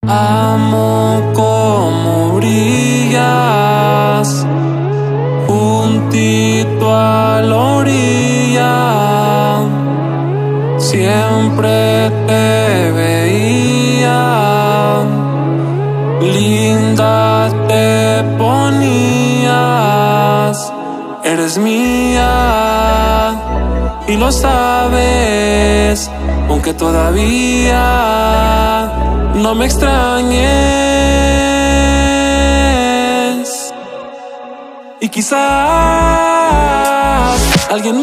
Amo como brillas, juntito a la orilla. Siempre te veía, linda te ponías. Eres mía y lo sabes, aunque todavía no me extrañes. Y quizás alguien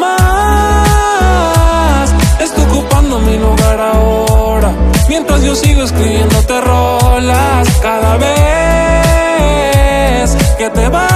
más esté ocupando mi lugar ahora, mientras yo sigo escribiéndote rolas. Cada vez que te vas,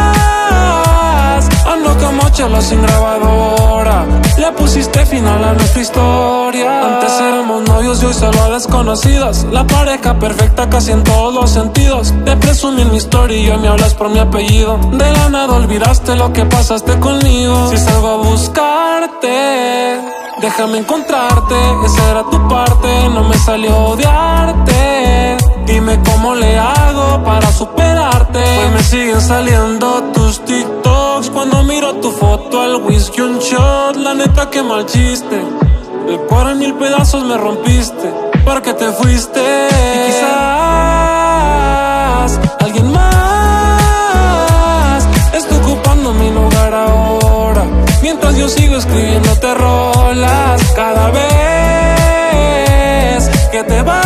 ando como chelo sin grabadora. Le pusiste final a nuestra historia. Antes éramos novios y hoy solo desconocidos, la pareja perfecta casi en todos los sentidos. Te presumí en mi story y hoy me hablas por mi apellido. De la nada olvidaste lo que pasaste conmigo. Si salgo a buscarte, déjame encontrarte, esa era tu parte. No me salió odiarte, dime cómo le hago para superarte. Hoy me siguen saliendo tus TikToks cuando miro tu foto al whisky un shot. La neta que mal chiste, el cuadro en 1000 pedazos me rompiste porque te fuiste. Y quizás alguien más esté ocupando mi lugar ahora, mientras yo sigo escribiéndote rolas. Cada vez que te vas,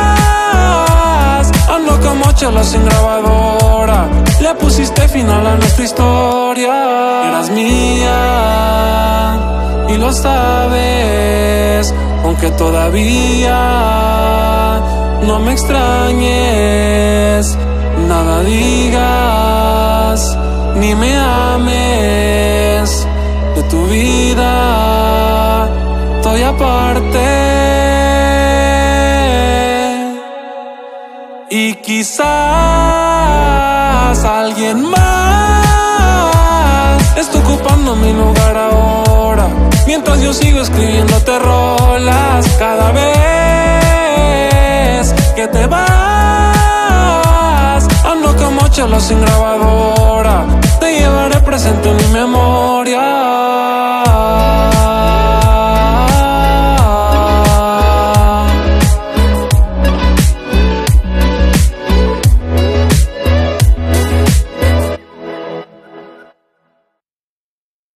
ando como chelo sin grabadora. Le pusiste final a nuestra historia. Eras mía y lo sabes, aunque todavía no me extrañes. Nada digas ni me ames, de tu vida estoy aparte. Y quizás alguien más esté ocupando mi lugar ahora, mientras yo sigo escribiéndote rolas. Cada vez que te vas, ando como chelo sin grabadora. Te llevaré presente en mi memoria.